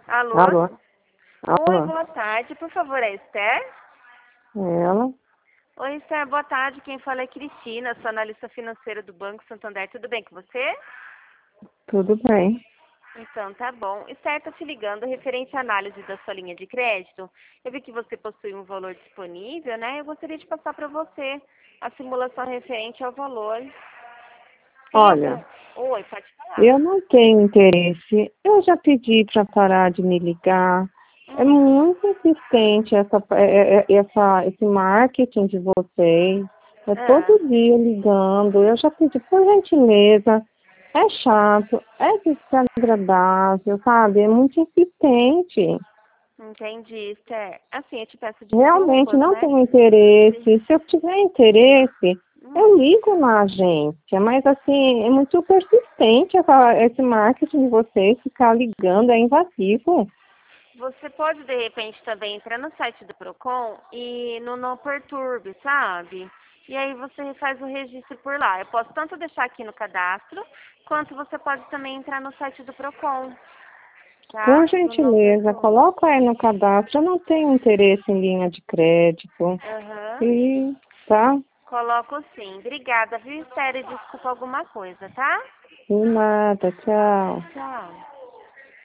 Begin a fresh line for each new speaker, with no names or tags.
Alô?
Alô?
Oi,
Alô?
boa tarde. Por favor, é Esther?
Ela?
Oi, Esther, boa tarde. Quem fala é Cristina, sou analista financeira do Banco Santander. Tudo bem com você?
Tudo bem.
Então, tá bom. Esther, tá te ligando referente à análise da sua linha de crédito. Eu vi que você possui um valor disponível, né? Eu gostaria de passar para você a simulação referente ao valor. Tem algum...
Olha,
Oi, pode falar.
eu não tenho interesse. Eu já pedi para parar de me ligar. É
Hum,
muito insistente esse marketing de vocês. É
ah.
todo dia ligando. Eu já pedi por gentileza. É chato, é desagradável, sabe? É muito insistente.
Entendi, Esther. Assim, eu te peço
Realmente
desculpas,
não
né?
tenho interesse.
Se-
Se eu tiver interesse,
Hum.
eu ligo na agência, mas assim, é muito persistente esse marketing de vocês, ficar ligando, é invasivo.
Você pode, de repente, também entrar no site do Procon e no Perturbe, sabe? E aí você faz o registro por lá. Eu posso tanto deixar aqui no cadastro, quanto você pode também entrar no site do Procon,
Por
tá? No
gentileza,
Perturbe.
coloca aí no cadastro, eu não tenho interesse em linha de crédito.
Aham.
E, tá?
Coloco sim. Obrigada, viu, Esther? E desculpa alguma coisa, tá?
De nada, tchau.
Tchau.